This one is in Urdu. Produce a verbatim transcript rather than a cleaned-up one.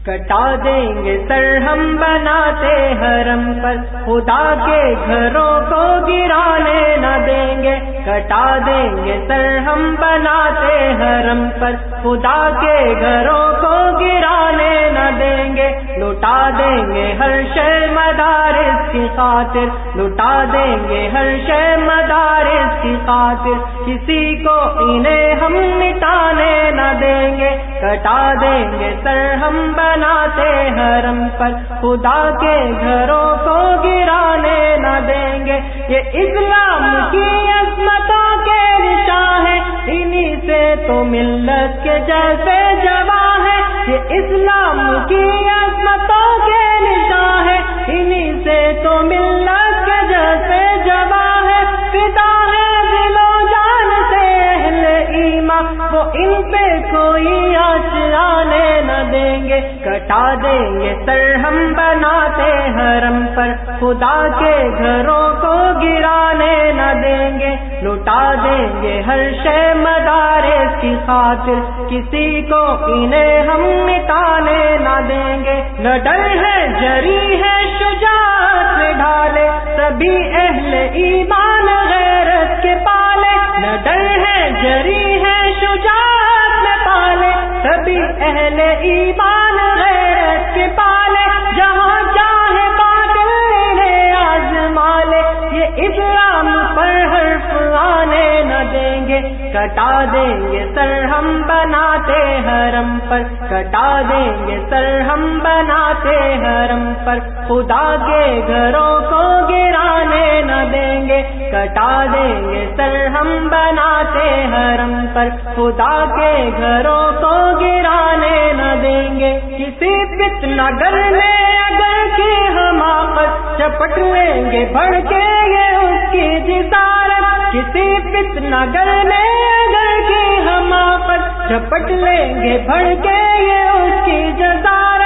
کٹا دیں گے سر ہم بناتے حرم پر، خدا کے گھروں کو گرانے نہ دیں گے. کٹا دیں گے سر ہم بناتے حرم پر، خدا کے گھروں کو گرانے نہ دیں گے. لٹا دیں گے ہر شے مدارس کی خاطر، لٹا دیں گے ہر شے مدارس کی خاطر، کسی کو انہیں ہم مٹانے نہ دیں گے. کٹا دیں گے سر ہم بناتے حرم پر، خدا کے گھروں کو گرانے نہ دیں گے. یہ اسلام کی عظمتوں کے نشان ہے، انہی سے تو ملت کے جیسے جواں ہے. یہ اسلام کی عظمتوں کے نشان ہے، انہی سے تو ملت کے جیسے جواں ہے. فدا ہے دل و جان سے اہل ایمان، وہ ان پہ کوئی آنچ آنے نہ دیں گے. کٹا دیں گے سر ہم بناتے حرم پر، خدا کے گھروں کو گرانے نہ دیں گے. لٹا دیں گے ہر شے مدارس کی خاطر، کسی کو انہیں ہم مٹانے نہ دیں گے. نہ ڈر ہے جری ہے شجاعت میں ڈھالے، سبھی اہل ایمان غیرت کے پالے. نہ ڈر ہے جری ہے شجاعت میں پالے، سبھی اہل ایمان غیرت کے پالے. جہاں چاہے باطل انہیں آزما لے، یہ اسلام پر حرف آنے نہ دیں گے. کٹا دیں گے سر ہم بناتے حرم پر، کٹا دیں گے سر ہم بناتے حرم پر، خدا کے گھروں کو گرانے نہ دیں گے. کٹا دیں گے سر ہم بناتے حرم پر، خدا کے گھروں کو گرانے نہ دیں گے. کسی فتنہ گر میں اگر کی حماقت، چپٹ لیں گے بڑھ کے یہ اس کی جسارت. کسی فتنہ گر میں اگر کی حماقت، چپٹ لیں گے بڑھ کے یہ اس کی جسارت.